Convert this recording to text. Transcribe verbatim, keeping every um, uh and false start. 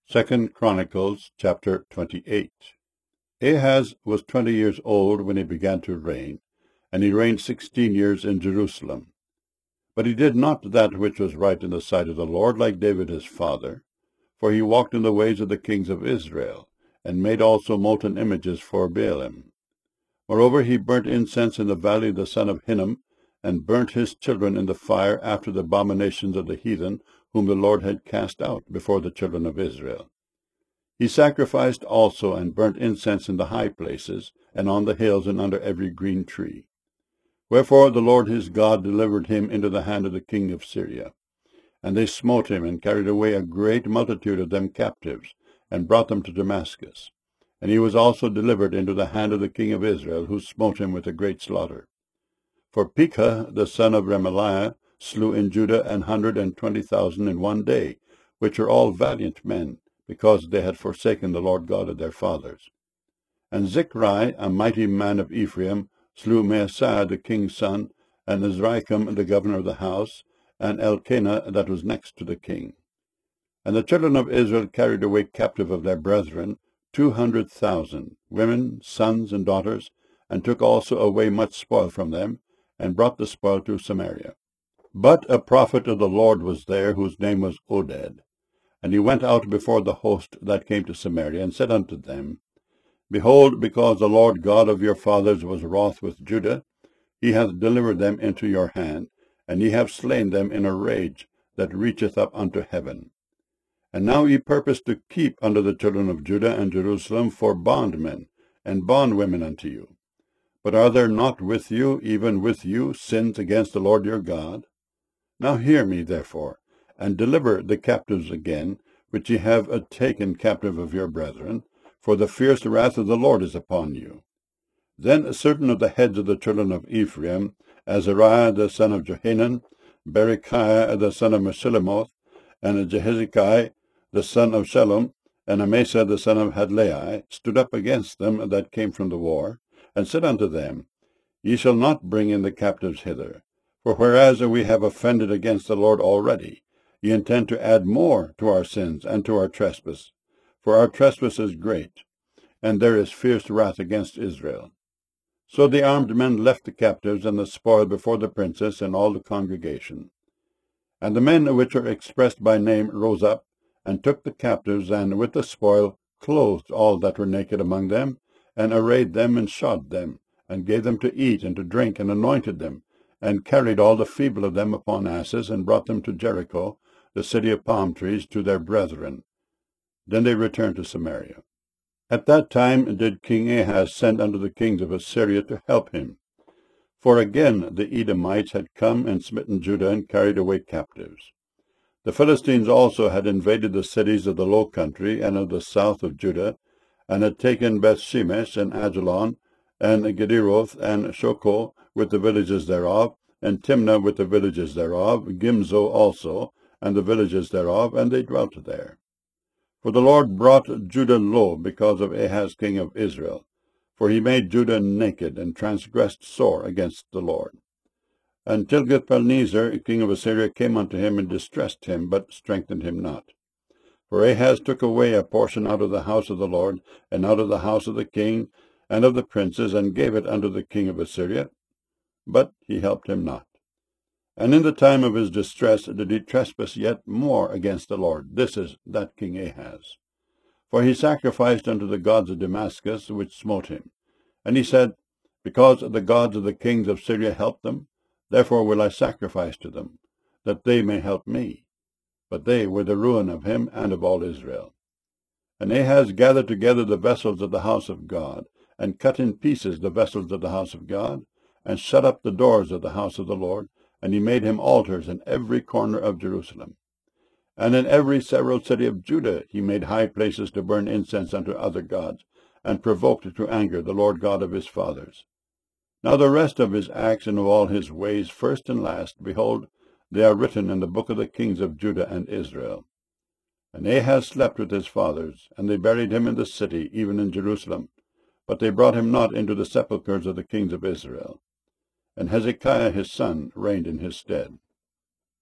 Second Chronicles chapter twenty-eight. Ahaz was twenty years old when he began to reign, and he reigned sixteen years in Jerusalem. But he did not that which was right in the sight of the Lord, like David his father, for he walked in the ways of the kings of Israel, and made also molten images for Baalim. Moreover, he burnt incense in the valley of the son of Hinnom, and burnt his children in the fire after the abominations of the heathen, whom the Lord had cast out before the children of Israel. He sacrificed also and burnt incense in the high places, and on the hills, and under every green tree. Wherefore the Lord his God delivered him into the hand of the king of Syria. And they smote him, and carried away a great multitude of them captives, and brought them to Damascus. And he was also delivered into the hand of the king of Israel, who smote him with a great slaughter. For Pekah the son of Remaliah slew in Judah an hundred and twenty thousand in one day, which are all valiant men, because they had forsaken the Lord God of their fathers. And Zichri, a mighty man of Ephraim, slew Maaseiah the king's son, and Azrikam the governor of the house, and Elkanah that was next to the king. And the children of Israel carried away captive of their brethren two hundred thousand, women, sons, and daughters, and took also away much spoil from them, and brought the spoil to Samaria. But a prophet of the Lord was there, whose name was Oded. And he went out before the host that came to Samaria, and said unto them, Behold, because the Lord God of your fathers was wroth with Judah, he hath delivered them into your hand, and ye have slain them in a rage that reacheth up unto heaven. And now ye purpose to keep unto the children of Judah and Jerusalem for bondmen and bondwomen unto you. But are there not with you, even with you, sins against the Lord your God? Now hear me, therefore, and deliver the captives again, which ye have taken captive of your brethren, for the fierce wrath of the Lord is upon you. Then certain of the heads of the children of Ephraim, Azariah the son of Johanan, Berechiah the son of Meshillemoth, and Jehezekiah the son of Shallum, and Amasa the son of Hadlai, stood up against them that came from the war, and said unto them, Ye shall not bring in the captives hither. For whereas we have offended against the Lord already, ye intend to add more to our sins and to our trespass. For our trespass is great, and there is fierce wrath against Israel. So the armed men left the captives and the spoil before the princess and all the congregation. And the men which are expressed by name rose up, and took the captives, and with the spoil clothed all that were naked among them, and arrayed them, and shod them, and gave them to eat and to drink, and anointed them, and carried all the feeble of them upon asses, and brought them to Jericho, the city of palm trees, to their brethren. Then they returned to Samaria. At that time did King Ahaz send unto the kings of Assyria to help him. For again the Edomites had come and smitten Judah, and carried away captives. The Philistines also had invaded the cities of the low country and of the south of Judah, and had taken Bethshemesh, and Ajalon, and Gederoth, and Shoko, with the villages thereof, and Timnah with the villages thereof, Gimzo also, and the villages thereof, and they dwelt there. For the Lord brought Judah low because of Ahaz king of Israel, for he made Judah naked, and transgressed sore against the Lord. And Tilgath-Pilneser king of Assyria came unto him, and distressed him, but strengthened him not. For Ahaz took away a portion out of the house of the Lord, and out of the house of the king, and of the princes, and gave it unto the king of Assyria, but he helped him not. And in the time of his distress did he trespass yet more against the Lord. This is that King Ahaz. For he sacrificed unto the gods of Damascus, which smote him. And he said, Because the gods of the kings of Syria helped them, therefore will I sacrifice to them, that they may help me. But they were the ruin of him and of all Israel. And Ahaz gathered together the vessels of the house of God, and cut in pieces the vessels of the house of God, and shut up the doors of the house of the Lord, and he made him altars in every corner of Jerusalem. And in every several city of Judah he made high places to burn incense unto other gods, and provoked to anger the Lord God of his fathers. Now the rest of his acts and of all his ways, first and last, behold, they are written in the book of the kings of Judah and Israel. And Ahaz slept with his fathers, and they buried him in the city, even in Jerusalem, but they brought him not into the sepulchres of the kings of Israel. And Hezekiah his son reigned in his stead.